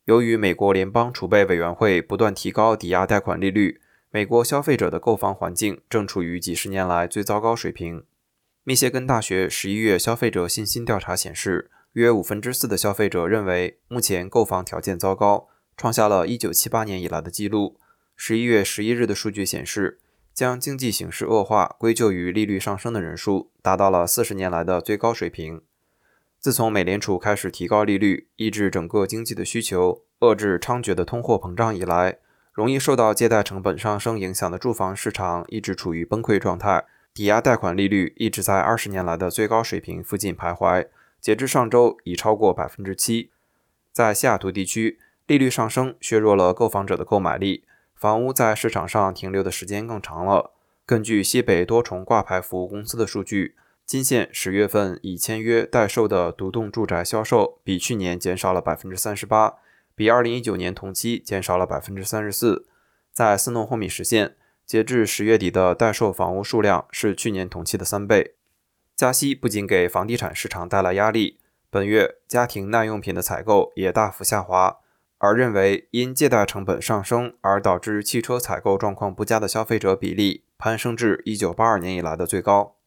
由于美国联邦储备委员会不断提高抵押贷款利率，美国消费者的购房环境正处于几十年来最糟糕水平。密歇根大学11月消费者信心调查显示，约4%的消费者认为目前购房条件糟糕，创下了1978年以来的纪录。11月11日的数据显示，将经济形势恶化归咎于利率上升的人数达到了40年来的最高水平。自从美联储开始提高利率，抑制整个经济的需求，遏制猖獗的通货膨胀以来，容易受到借贷成本上升影响的住房市场一直处于崩溃状态，抵押贷款利率一直在20年来的最高水平附近徘徊，截至上周已超过 7%。在西雅图地区，利率上升削弱了购房者的购买力，房屋在市场上停留的时间更长了。根据西北多重挂牌服务公司的数据，金县10月份已签约待售的独栋住宅销售比去年减少了 38%， 比2019年同期减少了 34%。 在斯诺霍米什县，截至10月底的待售房屋数量是去年同期的3倍。加息不仅给房地产市场带来压力，本月家庭耐用品的采购也大幅下滑，而认为因借贷成本上升而导致汽车采购状况不佳的消费者比例攀升至1982年以来的最高。